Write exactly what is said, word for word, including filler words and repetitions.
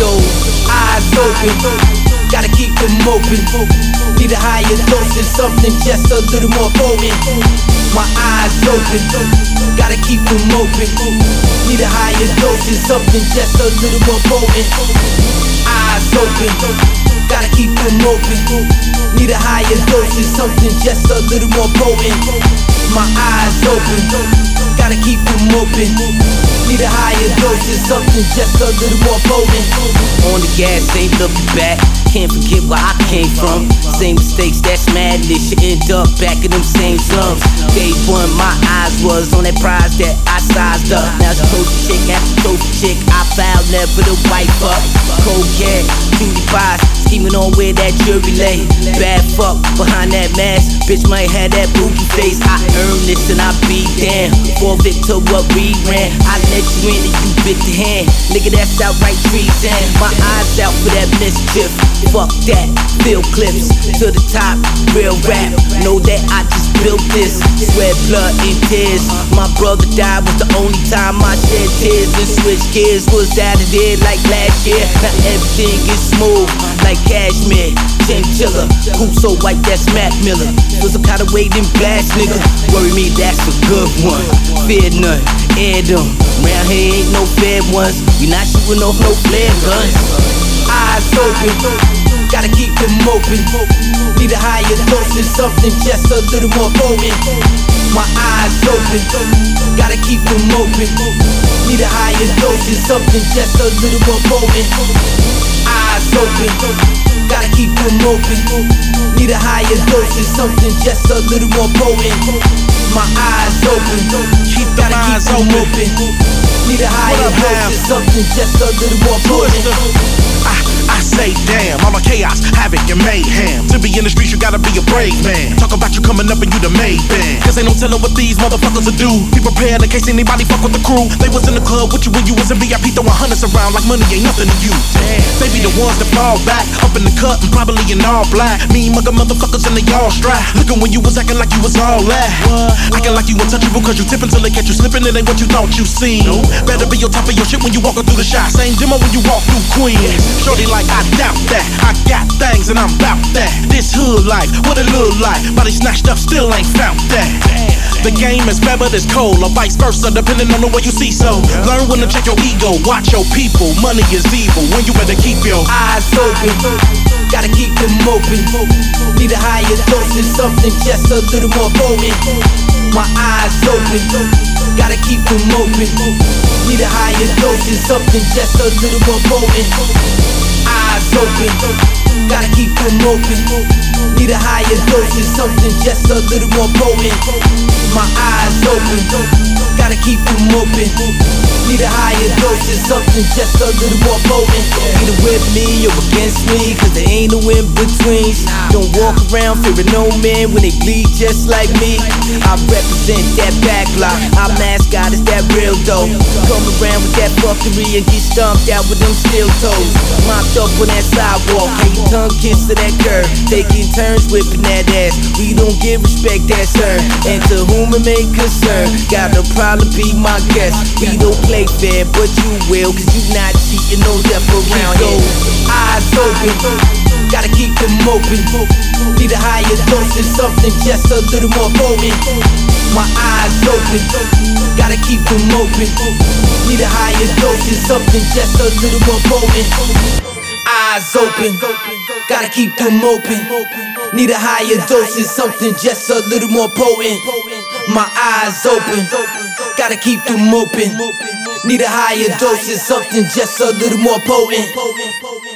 those eyes open, gotta keep them open. Need a higher dose of something just a little more potent. My eyes open, gotta keep them open. Need a higher dose of something just a little more potent. Eyes open, gotta keep them open. Need a higher dose of something just a little more potent. My eyes open, gotta keep them open. Need a higher dose of something just a little more potent. On the gas, ain't looking back. Can't forget where I came from. Same mistakes, that's madness. You end up back in them same slums. Day one, my eyes was on that prize that I sized up. Now it's trophy chick after trophy chick. I vowed never to wipe up. Cold cat, cutie pies, scheming on where that jury lay. Bad fuck behind that mask. Bitch might have that boogie face. I earned this and I be damn. Forfeit to what we ran. I let you in and you bit the hand. Nigga, that's outright treason. My eyes out for that mischief. Fuck that, field clips to the top, real rap. Know that I just built this. Sweat, blood, and tears. My brother died was the only time I shed tears. And switch gears was out of there like last year. Now everything is smooth like cashmere. Chinchilla, who's so white that's Mac Miller. Was some kind of way them glass nigga. Worry me, that's a good one. Fear none, air them. Round here ain't no fair ones. We not shooting off no flare guns. Eyes open, gotta keep them open. Need a higher dose of something just a little more potent. My eyes open, gotta keep them open. Need a higher dose of something just a little more potent. Eyes open, gotta keep them open. Need a higher dose of something just a little more potent. My eyes open, gotta keep them open. Need a higher dose of something just a little more potent. I, I say damn, I'm a chaos, havoc, and mayhem. To be in the streets, you gotta be a brave man. Talk about you coming up and you the made band. Cause ain't no telling what these motherfuckers will do. Be prepared in case anybody fuck with the crew. They was in the club with you when you was in V I P, throwing hundreds around like money ain't nothing to you. Damn. They be the ones that fall back, up in the cut and probably in all black. Mean mugger motherfuckers and they all strap. Looking when you was acting like you was all that. Acting like you untouchable cause you tipping till they catch you slipping. It ain't what you thought you seen. Nope. Better be on top of your shit when you walking through the shot. Same demo when you walk through Queens. Shorty like I doubt that. I got things and I'm bout that. This hood life, what it look like. Body snatched up, still ain't found that. The game is fair but it's cold, or vice versa, depending on the way you see. So learn when to check your ego, watch your people. Money is evil, when you better keep your eyes open, gotta keep them open. Need a higher dose of something just a little more potent. My eyes open, gotta keep them open. Need a higher dose of something just a little more potent. Eyes open, gotta keep them open. Need a higher dose of something just a little more potent. My eyes open, gotta keep them open. Need a higher dose of something just a little more potent. Either with me or against me, cause there ain't no in betweens. Don't walk around fearing no man when they bleed just like me. I represent that backlot, our mascot is that real dope. Come around with that fuckery and get stomped out with them steel toes. Mopped up on that sidewalk, hey, tongue kiss to that curve. Taking turns whipping that ass, we don't give respect, that's her. And to whom it may concern, got no problem, be my guest. We don't play fair, but you will, cause you not cheating, no death around here. Eyes open, gotta keep them open. Need a higher dose of something just a little more potent. My eyes open, gotta keep them open. Need a higher dose of something just a little more potent. Eyes open, gotta keep them open. Need a higher dose of something just a little more potent. My eyes open, gotta keep them open. Need a higher dose of something just a little more potent.